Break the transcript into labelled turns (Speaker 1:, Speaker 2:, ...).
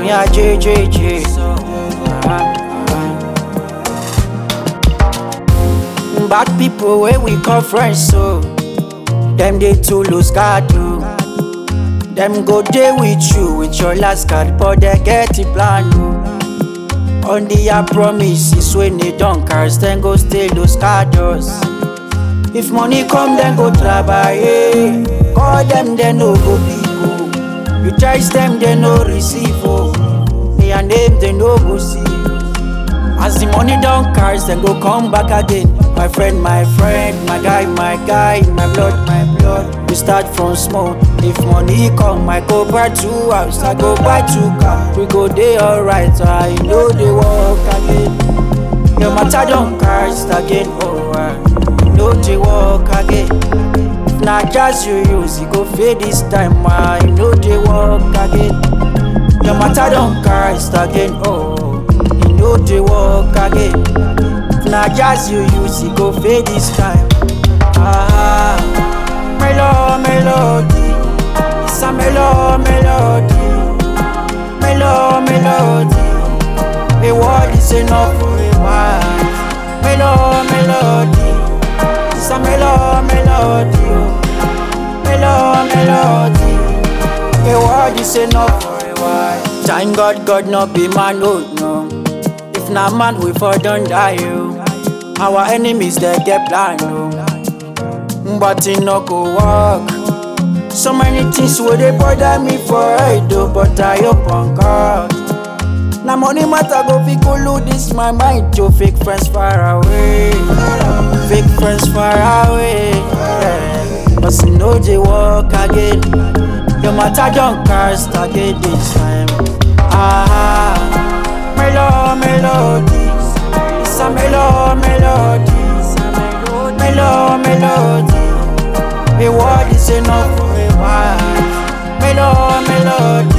Speaker 1: me a JJJ. Bad people where we come from, so them they too lose guard too. Them go there with you with your last card, but they get it plan too. On the promises when they don't cars, then go stay those cards. If money come, then go travel. Yeah. Call them, they no go people. You charge them, they no receive. Oh. Me and them, they no go see. As the money don't cars, then go come back again. My friend, my guy, my blood. We start from small. If money come, I go buy 2 house, I go buy 2 car. We go there alright, so I know they walk again. Your matter don't cars again, oh I know they walk again. If not just you use, you go fade this time, I know they walk again. Your matter don't cars again, oh you know they walk again. If not just you use, you go fade this time. Melody, it's a melody. A word is enough for a wife. Melody, it's a melody. A word is enough for a wife. Thank God, God not be man, no. If not man, we for don't die, yo. Our enemies, they get blind, no. But it no go work. So many things where they bother me for I do, but I hope on God. Now money matter go fi cool this my mind to fake friends far away. Fake friends far away. Yeah. But you know they walk again. Your matter don't cast again this time. Melody. It's a melody. A word is enough for a wife. Melody.